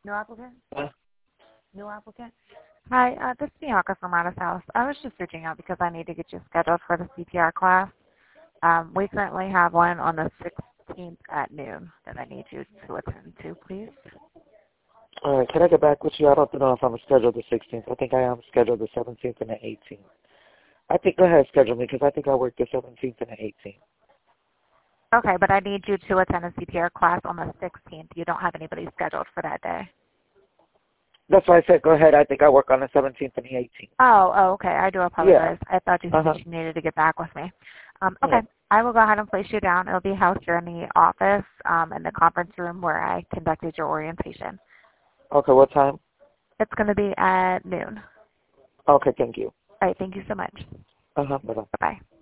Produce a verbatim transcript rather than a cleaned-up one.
New applicant? Uh, New applicant? Hi, uh, this is Bianca from Rana's House. I was just reaching out because I need to get you scheduled for the C P R class. Um, we currently have one on the sixteenth at noon that I need you to attend to, please. all right, can I get back with you? I don't know if I'm scheduled the sixteenth. I think I am scheduled the seventeenth and the eighteenth. I think go ahead, schedule me, because I think I work the seventeenth and the eighteenth. Okay, but I need you to attend a C P R class on the sixteenth. You don't have anybody scheduled for that day. That's why I said go ahead. I think I work on the seventeenth and the eighteenth. Oh, oh, okay. I do apologize. Yeah. I thought you said Uh-huh. you needed to get back with me. Um, okay, Yeah. I will go ahead and place you down. It'll be housed here in the office, um, in the conference room where I conducted your orientation. Okay, what time? It's going to be at noon. Okay, thank you. All right, thank you so much. Uh-huh, bye-bye. Bye-bye.